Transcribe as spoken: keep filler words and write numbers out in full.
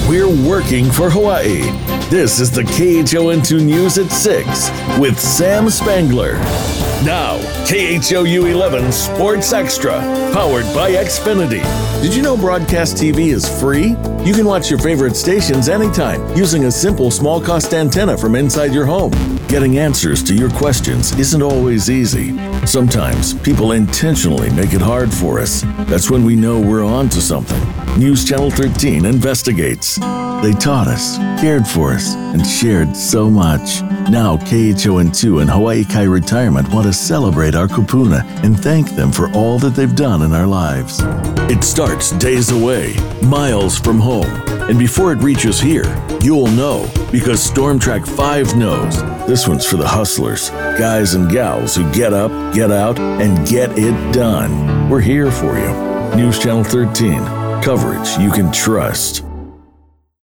We're working for Hawaii. This is the K H O N two News at six with Sam Spangler. Now, K H O U eleven Sports Extra, powered by Xfinity. Did you know broadcast T V is free? You can watch your favorite stations anytime using a simple small-cost antenna from inside your home. Getting answers to your questions isn't always easy. Sometimes people intentionally make it hard for us. That's when we know we're on to something. News Channel thirteen investigates. They taught us, cared for us, and shared so much. Now K H O N two and Hawaii Kai Retirement want to celebrate our kupuna and thank them for all that they've done in our lives. It starts days away, miles from home. And before it reaches here, you'll know, because Storm Track five knows. This one's for the hustlers, guys and gals who get up, get out, and get it done. We're here for you. News Channel thirteen, coverage you can trust.